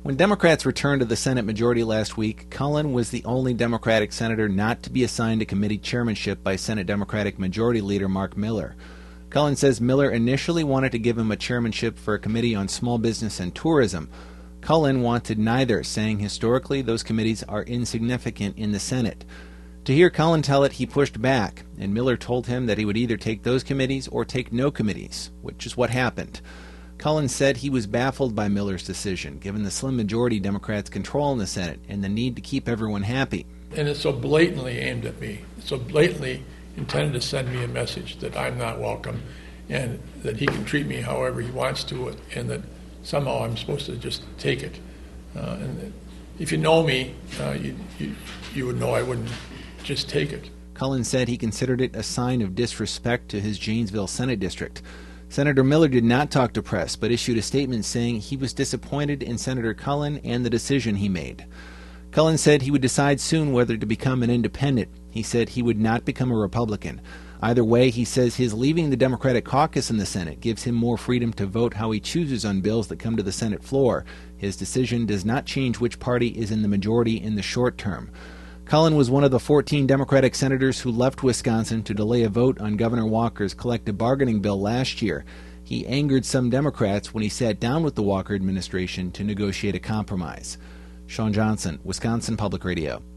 When Democrats returned to the Senate majority last week, Cullen was the only Democratic senator not to be assigned to committee chairmanship by Senate Democratic Majority Leader Mark Miller. Cullen says Miller initially wanted to give him a chairmanship for a committee on small business and tourism. Cullen wanted neither, saying historically those committees are insignificant in the Senate. To hear Cullen tell it, he pushed back, and Miller told him that he would either take those committees or take no committees, which is what happened. Cullen said he was baffled by Miller's decision, given the slim majority Democrats control in the Senate and the need to keep everyone happy. And it's so blatantly aimed at me, so blatantly intended to send me a message that I'm not welcome and that he can treat me however he wants to, and that somehow I'm supposed to just take it. And if you know me, you would know I wouldn't just take it. Cullen said he considered it a sign of disrespect to his Janesville Senate district. Senator Miller did not talk to press, but issued a statement saying he was disappointed in Senator Cullen and the decision he made. Cullen said he would decide soon whether to become an independent. He said he would not become a Republican. Either way, he says his leaving the Democratic caucus in the Senate gives him more freedom to vote how he chooses on bills that come to the Senate floor. His decision does not change which party is in the majority in the short term. Cullen was one of the 14 Democratic senators who left Wisconsin to delay a vote on Governor Walker's collective bargaining bill last year. He angered some Democrats when he sat down with the Walker administration to negotiate a compromise. Sean Johnson, Wisconsin Public Radio.